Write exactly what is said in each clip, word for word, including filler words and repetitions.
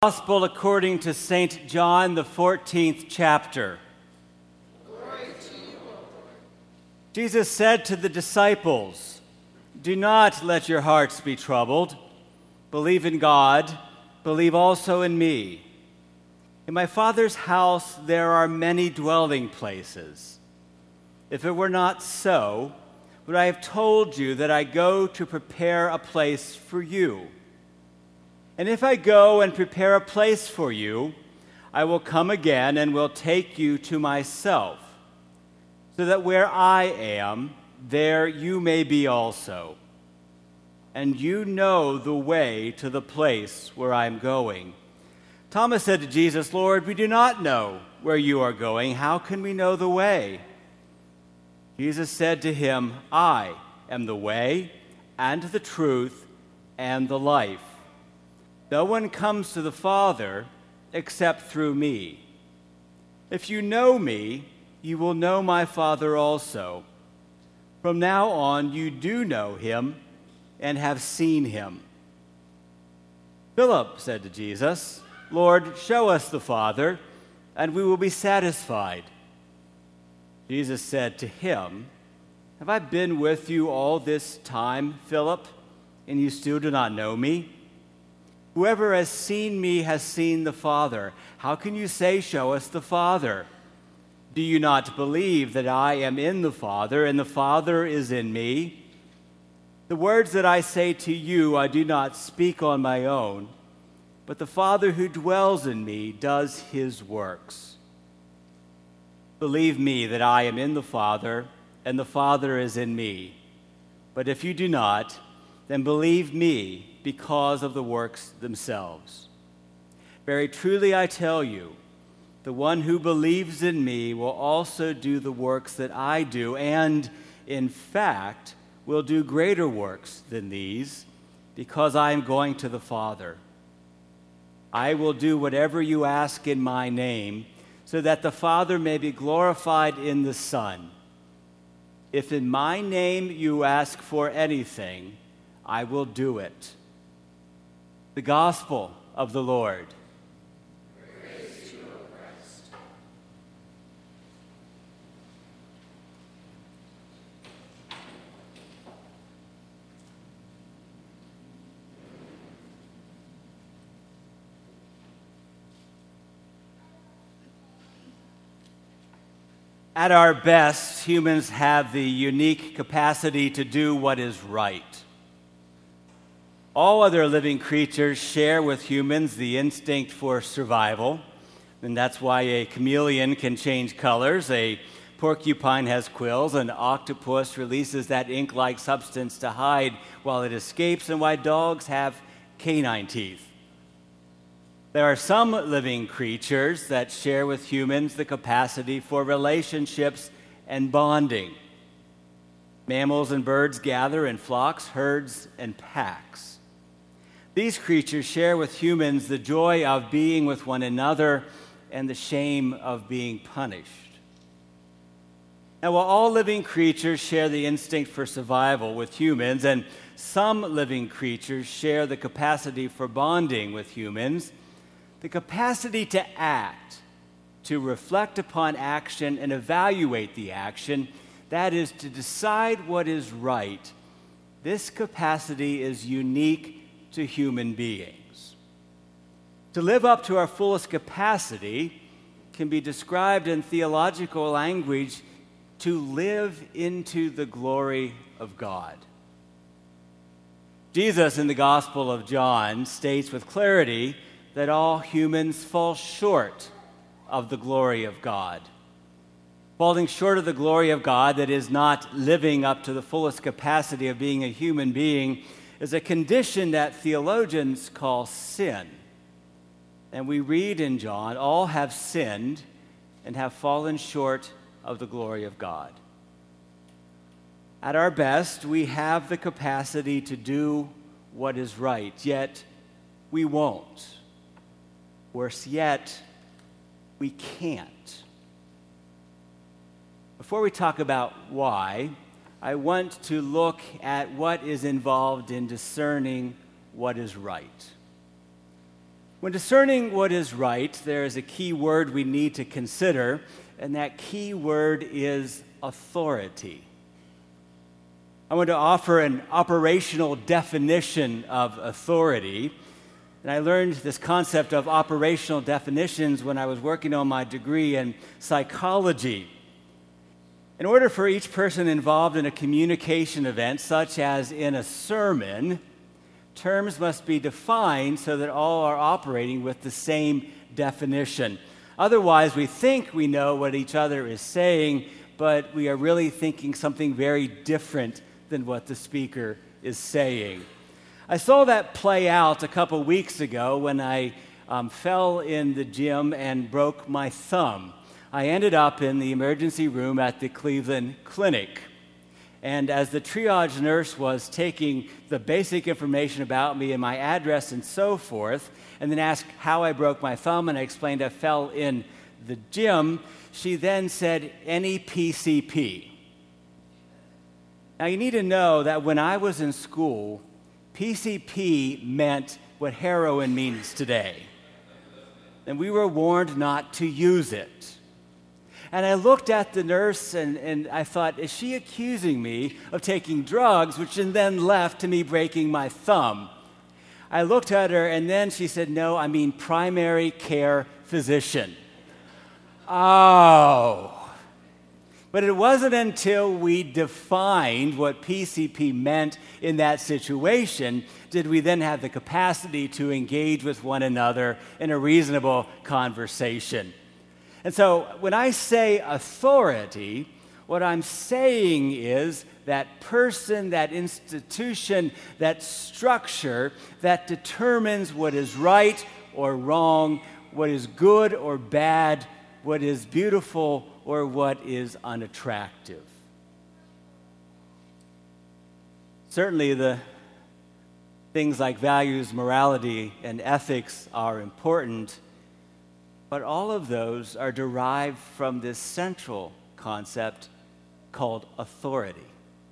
Gospel according to Saint John, the fourteenth chapter. Glory to you, O Lord. Jesus said to the disciples, "Do not let your hearts be troubled. Believe in God, believe also in me. In my Father's house there are many dwelling places. If it were not so, would I have told you that I go to prepare a place for you? And if I go and prepare a place for you, I will come again and will take you to myself, so that where I am, there you may be also. And you know the way to the place where I am going." Thomas said to Jesus, "Lord, we do not know where you are going. How can we know the way?" Jesus said to him, "I am the way and the truth and the life. No one comes to the Father except through me. If you know me, you will know my Father also. From now on, you do know him and have seen him." Philip said to Jesus, "Lord, show us the Father, and we will be satisfied." Jesus said to him, "Have I been with you all this time, Philip, and you still do not know me? Whoever has seen me has seen the Father. How can you say, 'Show us the Father'? Do you not believe that I am in the Father, and the Father is in me? The words that I say to you I do not speak on my own, but the Father who dwells in me does his works. Believe me that I am in the Father, and the Father is in me. But if you do not, then believe me because of the works themselves. Very truly I tell you, the one who believes in me will also do the works that I do, and in fact will do greater works than these, because I am going to the Father. I will do whatever you ask in my name, so that the Father may be glorified in the Son. If in my name you ask for anything, I will do it." The Gospel of the Lord. Praise to you, O Christ. At our best, humans have the unique capacity to do what is right. All other living creatures share with humans the instinct for survival, and that's why a chameleon can change colors, a porcupine has quills, an octopus releases that ink-like substance to hide while it escapes, and why dogs have canine teeth. There are some living creatures that share with humans the capacity for relationships and bonding. Mammals and birds gather in flocks, herds, and packs. These creatures share with humans the joy of being with one another and the shame of being punished. Now, while all living creatures share the instinct for survival with humans, and some living creatures share the capacity for bonding with humans, the capacity to act, to reflect upon action and evaluate the action, that is, to decide what is right, this capacity is unique to human beings. To live up to our fullest capacity can be described in theological language to live into the glory of God. Jesus in the Gospel of John states with clarity that all humans fall short of the glory of God. Falling short of the glory of God, that is not living up to the fullest capacity of being a human being, is a condition that theologians call sin. And we read in John, all have sinned and have fallen short of the glory of God. At our best, we have the capacity to do what is right, yet we won't. Worse yet, we can't. Before we talk about why, I want to look at what is involved in discerning what is right. When discerning what is right, there is a key word we need to consider, and that key word is authority. I want to offer an operational definition of authority. And I learned this concept of operational definitions when I was working on my degree in psychology. In order for each person involved in a communication event, such as in a sermon, terms must be defined so that all are operating with the same definition. Otherwise, we think we know what each other is saying, but we are really thinking something very different than what the speaker is saying. I saw that play out a couple weeks ago when I um, fell in the gym and broke my thumb. I ended up in the emergency room at the Cleveland Clinic. And as the triage nurse was taking the basic information about me and my address and so forth, and then asked how I broke my thumb, and I explained I fell in the gym, she then said, any P C P. Now you need to know that when I was in school, P C P meant what heroin means today. And we were warned not to use it. And I looked at the nurse and, and I thought, is she accusing me of taking drugs, which then left to me breaking my thumb? I looked at her and then she said, no, I mean primary care physician. Oh. But it wasn't until we defined what P C P meant in that situation did we then have the capacity to engage with one another in a reasonable conversation. And so when I say authority, what I'm saying is that person, that institution, that structure that determines what is right or wrong, what is good or bad, what is beautiful or what is unattractive. Certainly the things like values, morality, and ethics are important, but all of those are derived from this central concept called authority.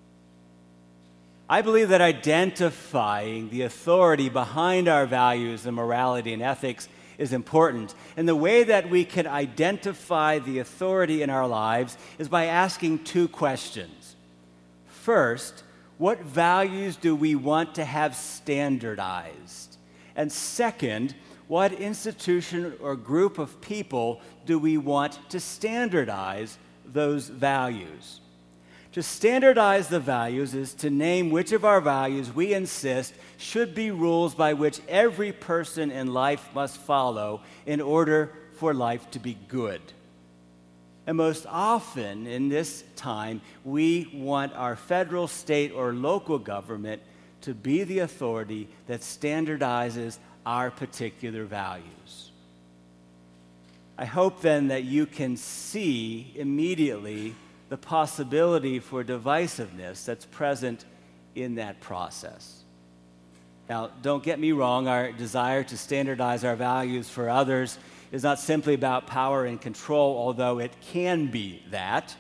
I believe that identifying the authority behind our values and morality and ethics is important. And the way that we can identify the authority in our lives is by asking two questions. First, what values do we want to have standardized? And second, what institution or group of people do we want to standardize those values? To standardize the values is to name which of our values we insist should be rules by which every person in life must follow in order for life to be good. And most often in this time, we want our federal, state, or local government to be the authority that standardizes our particular values. I hope then that you can see immediately the possibility for divisiveness that's present in that process. Now, don't get me wrong, our desire to standardize our values for others is not simply about power and control, although it can be that.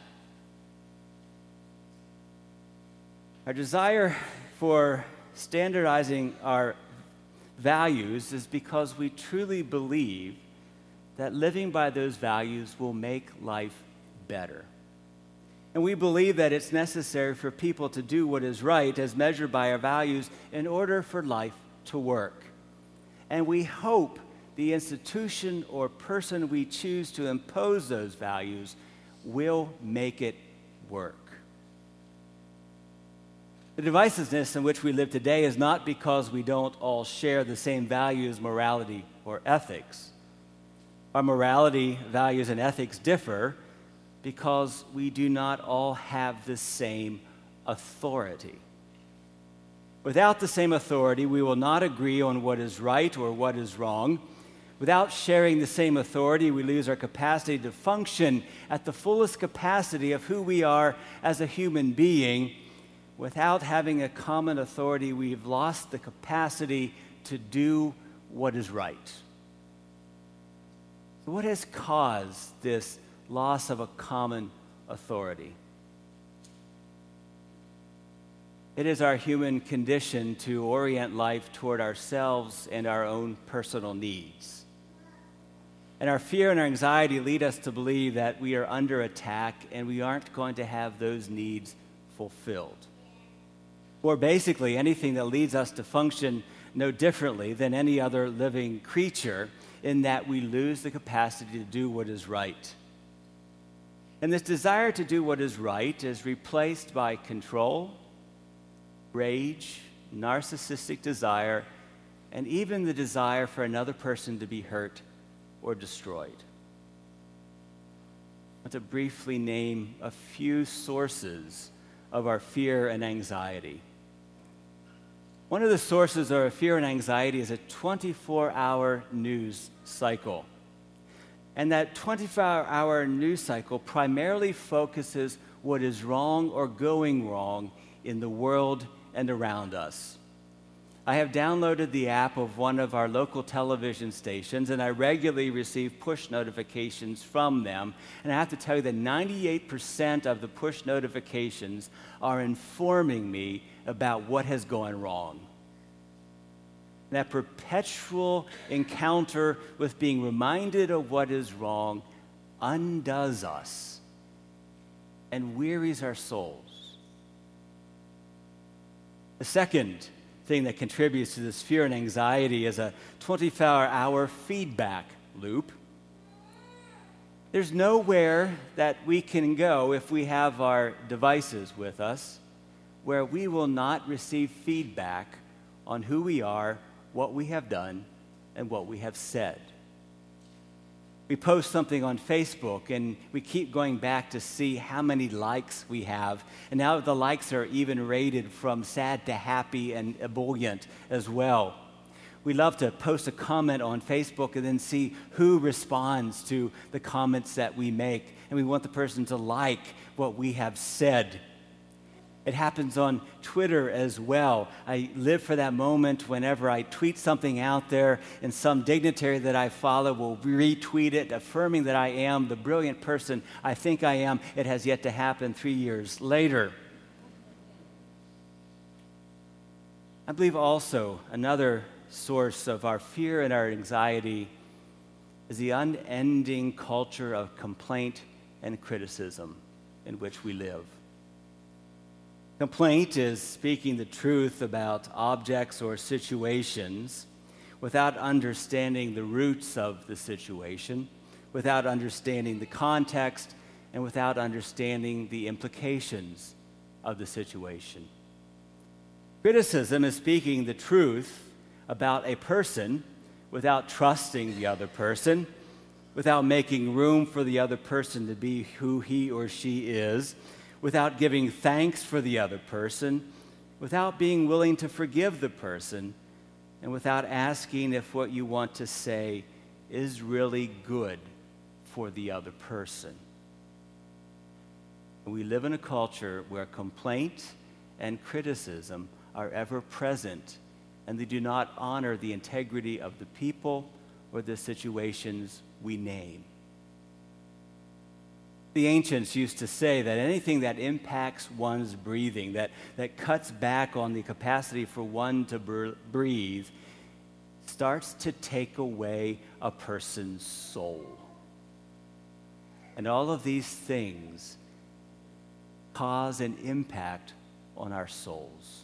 Our desire for standardizing our values is because we truly believe that living by those values will make life better. And we believe that it's necessary for people to do what is right as measured by our values in order for life to work. And we hope the institution or person we choose to impose those values will make it work. The divisiveness in which we live today is not because we don't all share the same values, morality, or ethics. Our morality, values, and ethics differ because we do not all have the same authority. Without the same authority, we will not agree on what is right or what is wrong. Without sharing the same authority, we lose our capacity to function at the fullest capacity of who we are as a human being. Without having a common authority, we've lost the capacity to do what is right. So what has caused this loss of a common authority? It is our human condition to orient life toward ourselves and our own personal needs. And our fear and our anxiety lead us to believe that we are under attack and we aren't going to have those needs fulfilled. Or basically, anything that leads us to function no differently than any other living creature, in that we lose the capacity to do what is right. And this desire to do what is right is replaced by control, rage, narcissistic desire, and even the desire for another person to be hurt or destroyed. I want to briefly name a few sources of our fear and anxiety. One of the sources of our fear and anxiety is a twenty-four hour news cycle. And that twenty-four hour news cycle primarily focuses what is wrong or going wrong in the world and around us. I have downloaded the app of one of our local television stations, and I regularly receive push notifications from them. And I have to tell you that ninety-eight percent of the push notifications are informing me about what has gone wrong. That perpetual encounter with being reminded of what is wrong undoes us and wearies our souls. The second thing that contributes to this fear and anxiety is a twenty-four hour feedback loop. There's nowhere that we can go if we have our devices with us where we will not receive feedback on who we are, what we have done, and what we have said. We post something on Facebook, and we keep going back to see how many likes we have. And now the likes are even rated from sad to happy and ebullient as well. We love to post a comment on Facebook and then see who responds to the comments that we make. And we want the person to like what we have said. It happens on Twitter as well. I live for that moment whenever I tweet something out there and some dignitary that I follow will retweet it, affirming that I am the brilliant person I think I am. It has yet to happen three years later. I believe also another source of our fear and our anxiety is the unending culture of complaint and criticism in which we live. Complaint is speaking the truth about objects or situations without understanding the roots of the situation, without understanding the context, and without understanding the implications of the situation. Criticism is speaking the truth about a person without trusting the other person, without making room for the other person to be who he or she is, without giving thanks for the other person, without being willing to forgive the person, and without asking if what you want to say is really good for the other person. We live in a culture where complaint and criticism are ever present, and they do not honor the integrity of the people or the situations we name. The ancients used to say that anything that impacts one's breathing, that, that cuts back on the capacity for one to br- breathe, starts to take away a person's soul. And all of these things cause an impact on our souls.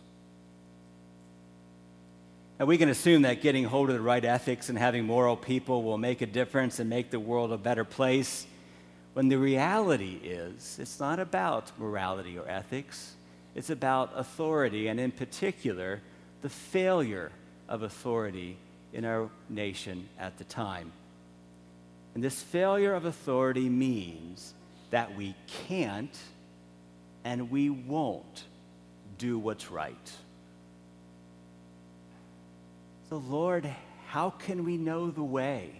And we can assume that getting hold of the right ethics and having moral people will make a difference and make the world a better place. When the reality is, it's not about morality or ethics. It's about authority, and in particular, the failure of authority in our nation at the time. And this failure of authority means that we can't and we won't do what's right. So, Lord, how can we know the way?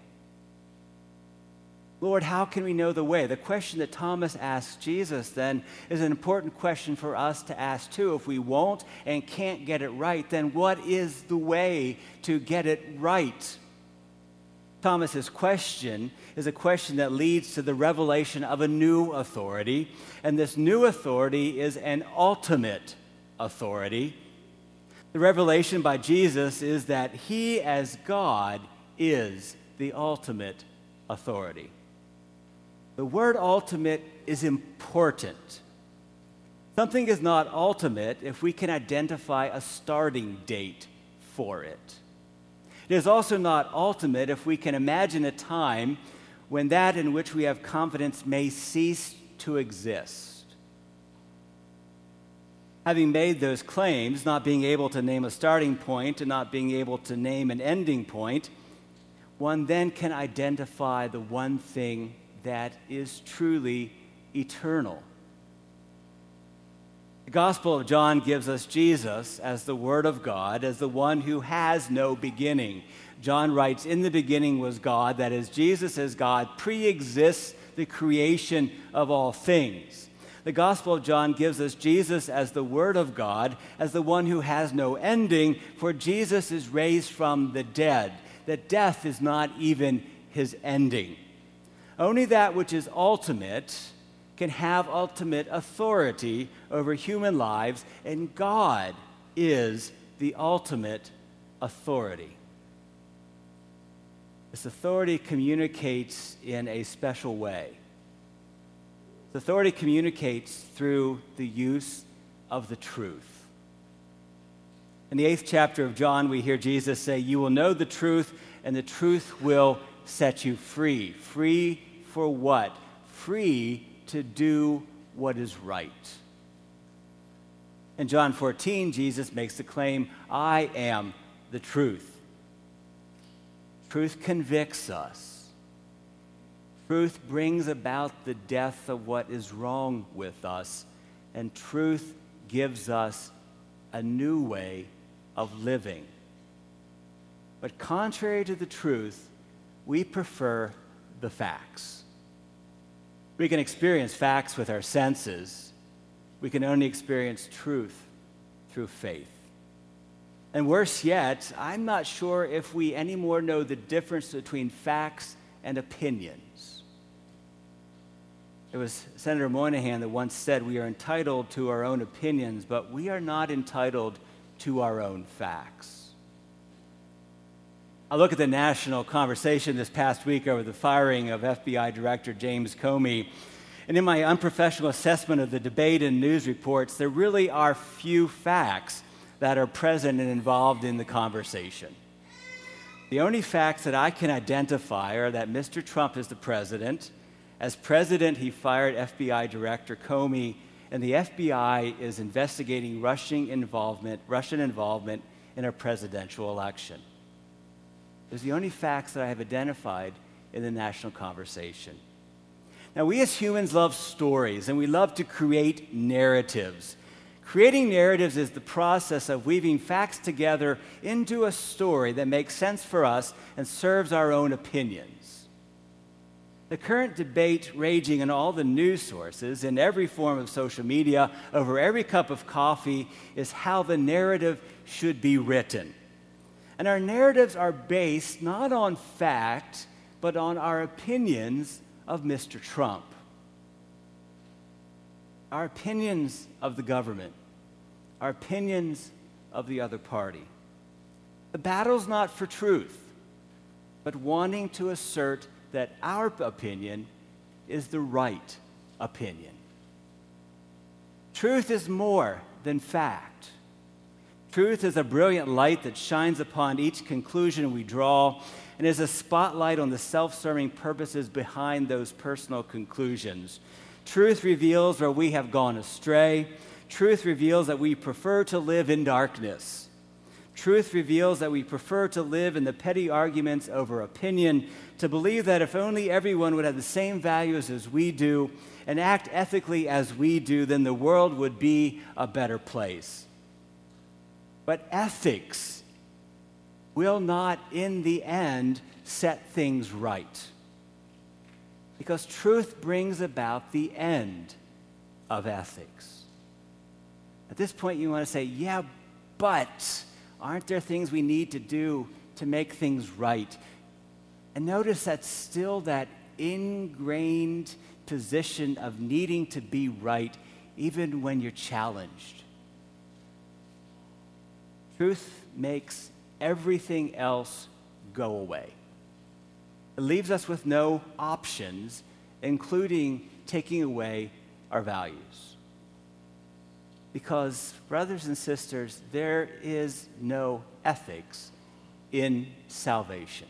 Lord, how can we know the way? The question that Thomas asked Jesus then is an important question for us to ask too. If we won't and can't get it right, then what is the way to get it right? Thomas's question is a question that leads to the revelation of a new authority, and this new authority is an ultimate authority. The revelation by Jesus is that he, as God, is the ultimate authority. The word ultimate is important. Something is not ultimate if we can identify a starting date for it. It is also not ultimate if we can imagine a time when that in which we have confidence may cease to exist. Having made those claims, not being able to name a starting point and not being able to name an ending point, one then can identify the one thing that is truly eternal. The Gospel of John gives us Jesus as the Word of God, as the one who has no beginning. John writes, "In the beginning was God," that is, Jesus as God pre-exists the creation of all things. The Gospel of John gives us Jesus as the Word of God, as the one who has no ending, for Jesus is raised from the dead, that death is not even his ending. Only that which is ultimate can have ultimate authority over human lives, and God is the ultimate authority. This authority communicates in a special way. This authority communicates through the use of the truth. In the eighth chapter of John, we hear Jesus say, "You will know the truth, and the truth will set you free." Free for what? Free to do what is right. In John fourteen, Jesus makes the claim, "I am the truth." Truth convicts us. Truth brings about the death of what is wrong with us, and truth gives us a new way of living. But contrary to the truth, we prefer the facts. We can experience facts with our senses. We can only experience truth through faith. And worse yet, I'm not sure if we anymore know the difference between facts and opinions. It was Senator Moynihan that once said, "We are entitled to our own opinions, but we are not entitled to our own facts." I look at the national conversation this past week over the firing of F B I Director James Comey, and in my unprofessional assessment of the debate and news reports, there really are few facts that are present and involved in the conversation. The only facts that I can identify are that Mister Trump is the president. As president, he fired F B I Director Comey, and the F B I is investigating Russian involvement, Russian involvement in a presidential election. Those are the only facts that I have identified in the national conversation. Now, we as humans love stories, and we love to create narratives. Creating narratives is the process of weaving facts together into a story that makes sense for us and serves our own opinions. The current debate raging in all the news sources, in every form of social media, over every cup of coffee, is how the narrative should be written. And our narratives are based not on fact, but on our opinions of Mister Trump. Our opinions of the government, our opinions of the other party. The battle's not for truth, but wanting to assert that our opinion is the right opinion. Truth is more than fact. Truth is a brilliant light that shines upon each conclusion we draw and is a spotlight on the self-serving purposes behind those personal conclusions. Truth reveals where we have gone astray. Truth reveals that we prefer to live in darkness. Truth reveals that we prefer to live in the petty arguments over opinion, to believe that if only everyone would have the same values as we do and act ethically as we do, then the world would be a better place. But ethics will not, in the end, set things right. Because truth brings about the end of ethics. At this point, you want to say, yeah, but aren't there things we need to do to make things right? And notice that's still that ingrained position of needing to be right, even when you're challenged. Truth makes everything else go away. It leaves us with no options, including taking away our values. Because, brothers and sisters, there is no ethics in salvation.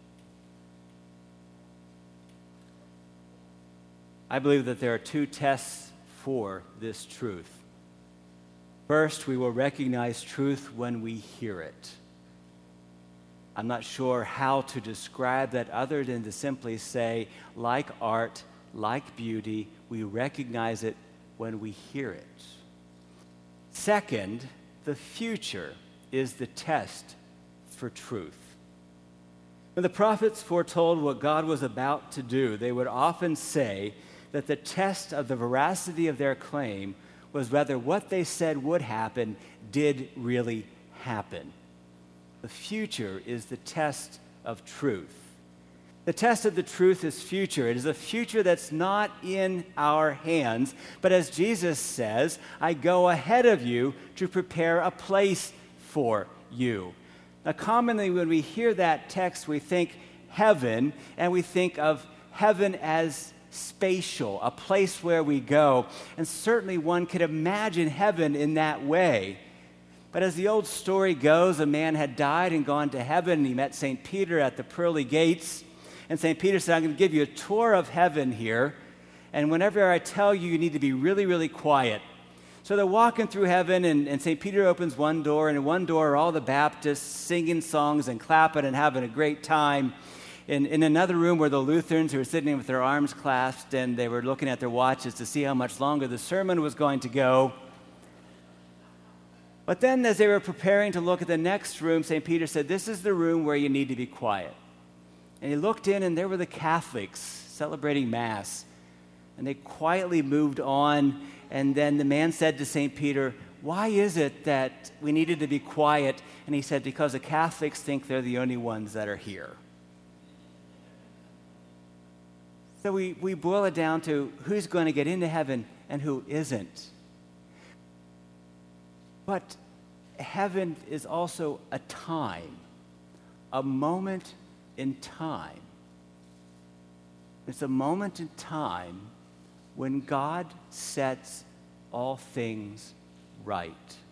I believe that there are two tests for this truth. First, we will recognize truth when we hear it. I'm not sure how to describe that other than to simply say, like art, like beauty, we recognize it when we hear it. Second, the future is the test for truth. When the prophets foretold what God was about to do, they would often say that the test of the veracity of their claim was whether what they said would happen did really happen. The future is the test of truth. The test of the truth is future. It is a future that's not in our hands, but as Jesus says, I go ahead of you to prepare a place for you. Now, commonly when we hear that text, we think heaven, and we think of heaven as spatial, a place where we go. And certainly one could imagine heaven in that way. But as the old story goes, a man had died and gone to heaven, and he met Saint Peter at the pearly gates. And Saint Peter said, I'm going to give you a tour of heaven here, and whenever I tell you, you need to be really, really quiet. So they're walking through heaven, and, and Saint Peter opens one door, and in one door are all the Baptists singing songs and clapping and having a great time. In, in another room were the Lutherans who were sitting with their arms clasped, and they were looking at their watches to see how much longer the sermon was going to go. But then as they were preparing to look at the next room, Saint Peter said, this is the room where you need to be quiet. And he looked in, and there were the Catholics celebrating Mass. And they quietly moved on, and then the man said to Saint Peter, why is it that we needed to be quiet? And he said, because the Catholics think they're the only ones that are here. So we, we boil it down to who's going to get into heaven and who isn't. But heaven is also a time, a moment in time. It's a moment in time when God sets all things right.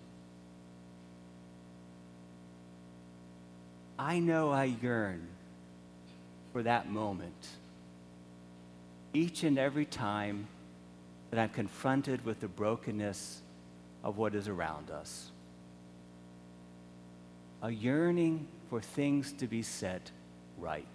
I know I yearn for that moment each and every time that I'm confronted with the brokenness of what is around us. A yearning for things to be set right.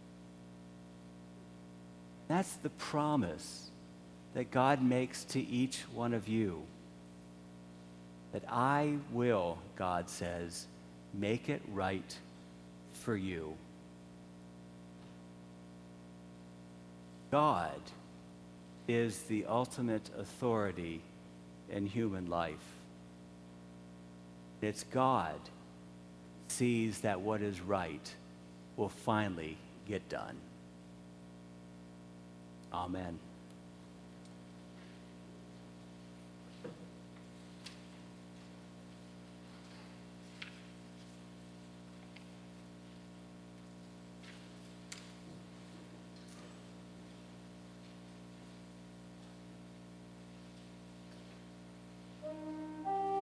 That's the promise that God makes to each one of you. That I will, God says, make it right for you. God is the ultimate authority in human life. It's God sees that what is right will finally get done. Amen.